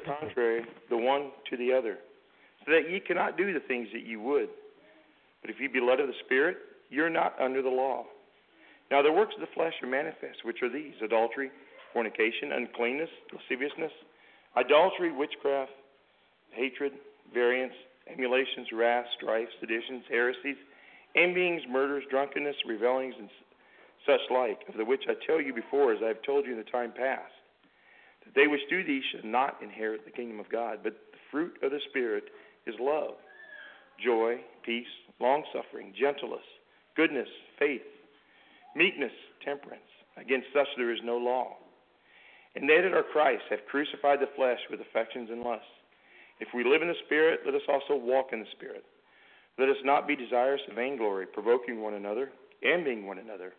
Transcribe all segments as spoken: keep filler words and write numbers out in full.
contrary, the one to the other, so that ye cannot do the things that ye would. But if ye be led of the Spirit, you're not under the law. Now the works of the flesh are manifest, which are these: adultery, fornication, uncleanness, lasciviousness, idolatry, witchcraft, hatred, variance, emulations, wrath, strife, seditions, heresies, envyings, murders, drunkenness, revellings, and such like, of the which I tell you before, as I have told you in the time past, that they which do these shall not inherit the kingdom of God. But the fruit of the Spirit is love, joy, peace, long-suffering, gentleness, goodness, faith, meekness, temperance. Against such there is no law. And they that are Christ have crucified the flesh with affections and lusts. If we live in the Spirit, let us also walk in the Spirit. Let us not be desirous of vainglory, provoking one another, envying one another.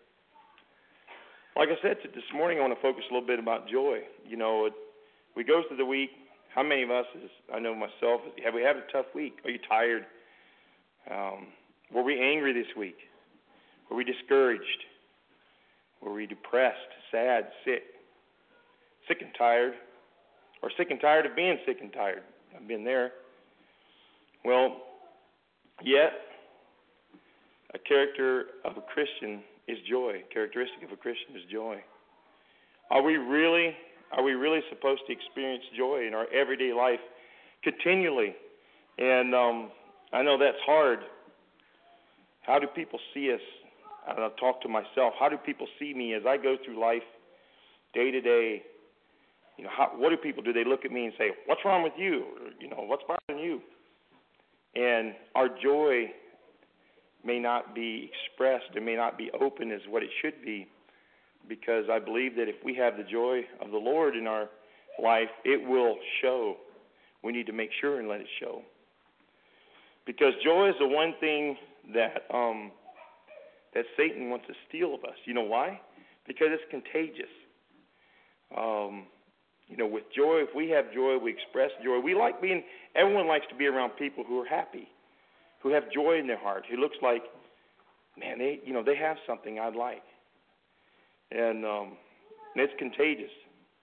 Like I said this morning, I want to focus a little bit about joy. You know, it, we go through the week. How many of us, is, I know myself, have we had a tough week? Are you tired? Um, were we angry this week? Were we discouraged? Were we depressed, sad, sick? Sick and tired? Or sick and tired of being sick and tired? I've been there. Well, yet, a character of a Christian is joy. A characteristic of a Christian is joy. Are we really, are we really supposed to experience joy in our everyday life continually? And um, I know that's hard. How do people see us? I'll talk to myself. How do people see me as I go through life day to day? You know, how, what do people do? They look at me and say, "What's wrong with you?" Or, you know, "What's bothering you?" And our joy may not be expressed, it may not be open as what it should be, because I believe that if we have the joy of the Lord in our life, it will show. We need to make sure and let it show. Because joy is the one thing that um, that Satan wants to steal of us. You know why? Because it's contagious. Um, you know, with joy, if we have joy, we express joy. We like being, everyone likes to be around people who are happy, who have joy in their heart, who looks like, man, they, you know, they have something I'd like. And, um, and it's contagious.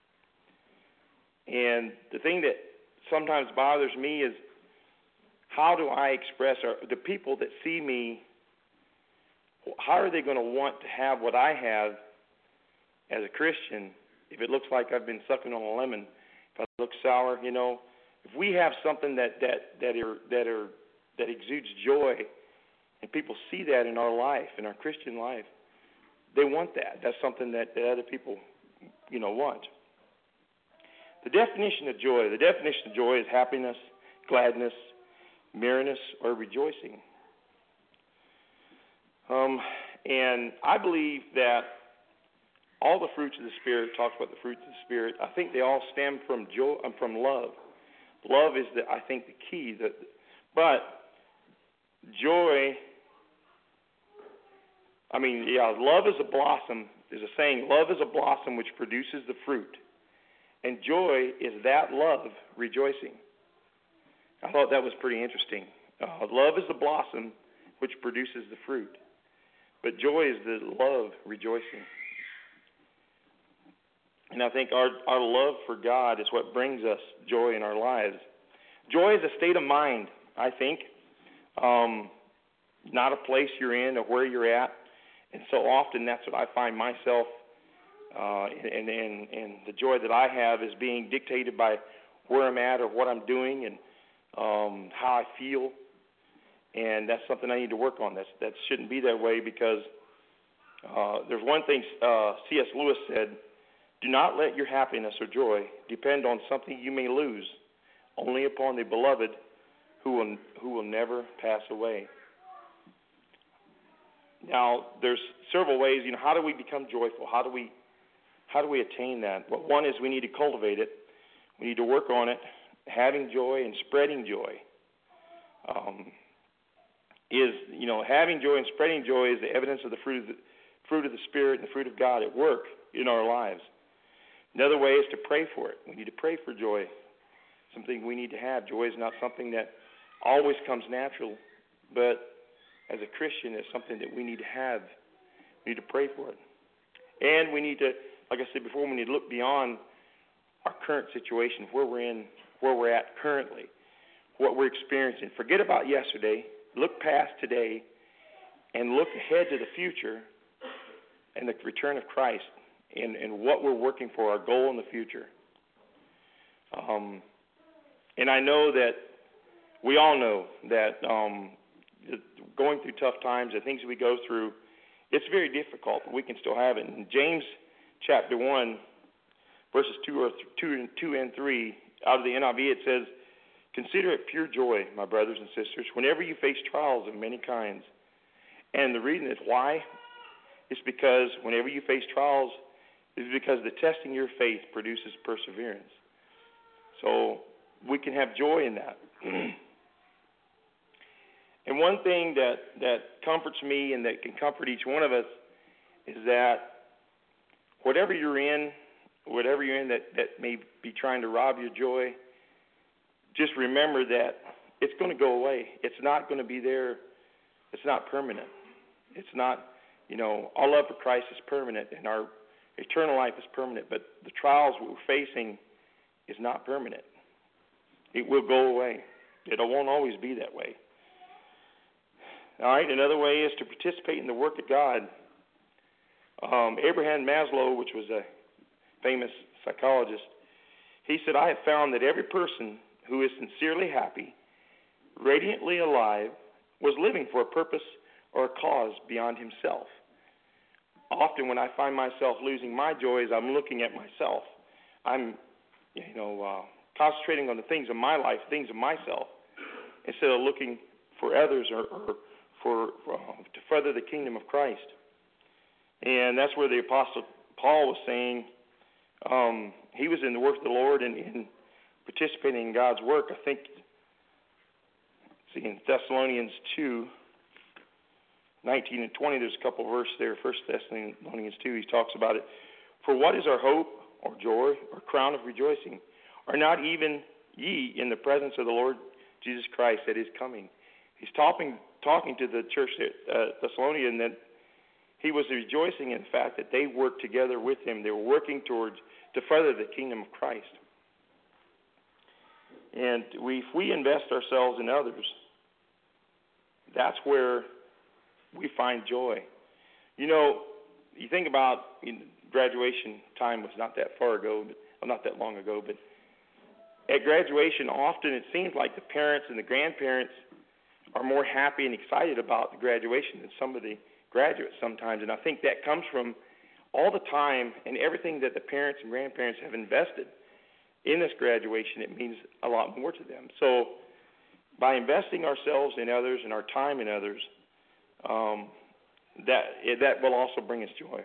And the thing that sometimes bothers me is, how do I express, or the people that see me, how are they going to want to have what I have as a Christian if it looks like I've been sucking on a lemon, if I look sour, you know? If we have something that, that, that, are, that, are, that exudes joy, and people see that in our life, in our Christian life, they want that. That's something that, that other people, you know, want. The definition of joy, the definition of joy is happiness, gladness, merriness, or rejoicing. Um, and I believe that all the fruits of the Spirit, talks about the fruits of the Spirit, I think they all stem from joy, um, from love. Love is, the, I think, the key. That, but joy, I mean, yeah, love is a blossom. There's a saying, love is a blossom which produces the fruit. And joy is that love rejoicing. I thought that was pretty interesting. Uh, love is the blossom which produces the fruit. But joy is the love rejoicing. And I think our, our love for God is what brings us joy in our lives. Joy is a state of mind, I think, um, not a place you're in or where you're at. And so often that's what I find myself, uh, and, and, and the joy that I have is being dictated by where I'm at or what I'm doing and um, how I feel. And that's something I need to work on. That's, that shouldn't be that way, because uh, there's one thing uh, C S Lewis said: do not let your happiness or joy depend on something you may lose, only upon the beloved who will, who will never pass away. Now, there's several ways. You know, how do we become joyful? How do we, how do we attain that? Well, one is we need to cultivate it. We need to work on it. Having joy and spreading joy um, is, you know, having joy and spreading joy is the evidence of the fruit of the fruit of the Spirit and the fruit of God at work in our lives. Another way is to pray for it. We need to pray for joy. Something we need to have. Joy is not something that always comes natural, but as a Christian, it's something that we need to have. We need to pray for it. And we need to, like I said before, we need to look beyond our current situation, where we're in, where we're at currently, what we're experiencing. Forget about yesterday. Look past today and look ahead to the future and the return of Christ and, and what we're working for, our goal in the future. Um, and I know that we all know that um, going through tough times, the things we go through, it's very difficult, but we can still have it. In James chapter one, verses two, or th- two, two and three, out of the N I V, it says, "Consider it pure joy, my brothers and sisters, whenever you face trials of many kinds." And the reason is why? It's because whenever you face trials, it's because the testing your faith produces perseverance. So we can have joy in that. And one thing that, that comforts me and that can comfort each one of us is that whatever you're in, whatever you're in that, that may be trying to rob your joy, just remember that it's going to go away. It's not going to be there. It's not permanent. It's not, you know, our love for Christ is permanent and our eternal life is permanent, but the trials we're facing is not permanent. It will go away. It won't always be that way. All right, another way is to participate in the work of God. Um, Abraham Maslow, which was a famous psychologist, he said, "I have found that every person who is sincerely happy, radiantly alive, was living for a purpose or a cause beyond himself. Often when I find myself losing my joys, I'm looking at myself. I'm, you know, uh, concentrating on the things of my life, things of myself, instead of looking for others or, or for, for uh, to further the kingdom of Christ." And that's where the Apostle Paul was saying um, he was in the work of the Lord and in participating in God's work. I think, see, in Thessalonians two, nineteen and twenty, there's a couple of verses there. First Thessalonians two, he talks about it. "For what is our hope or joy or crown of rejoicing? Are not even ye in the presence of the Lord Jesus Christ at his coming?" He's talking talking to the church at uh, Thessalonian that he was rejoicing in the fact that they worked together with him. They were working towards to further the kingdom of Christ. And we, if we invest ourselves in others, that's where we find joy. You know, you think about you know, graduation time was not that far ago, but, well, not that long ago, but at graduation, often it seems like the parents and the grandparents are more happy and excited about the graduation than some of the graduates sometimes. And I think that comes from all the time and everything that the parents and grandparents have invested in this graduation. It means a lot more to them. So by investing ourselves in others and our time in others, um, that that will also bring us joy.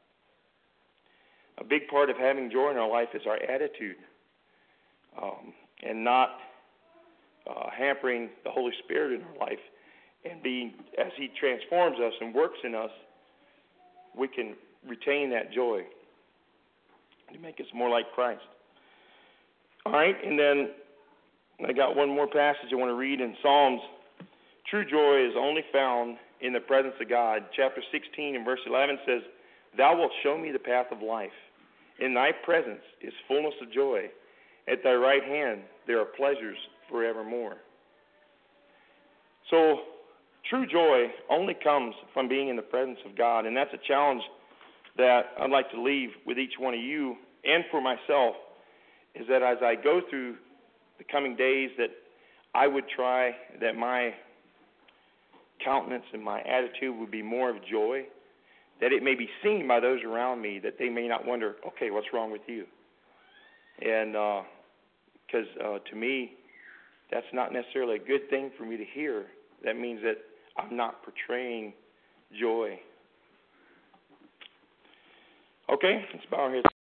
A big part of having joy in our life is our attitude, um, and not uh, hampering the Holy Spirit in our life. And being, as he transforms us and works in us, we can retain that joy to make us more like Christ. All right, and then I got one more passage I want to read in Psalms. True joy is only found in the presence of God. Chapter sixteen and verse eleven says, "Thou wilt show me the path of life. In thy presence is fullness of joy. At thy right hand there are pleasures forevermore." So true joy only comes from being in the presence of God, and that's a challenge that I'd like to leave with each one of you and for myself, is that as I go through the coming days, that I would try that my countenance and my attitude would be more of joy, that it may be seen by those around me, that they may not wonder, okay, what's wrong with you? And because uh, uh, to me, that's not necessarily a good thing for me to hear. That means that I'm not portraying joy. Okay, let's bow our heads.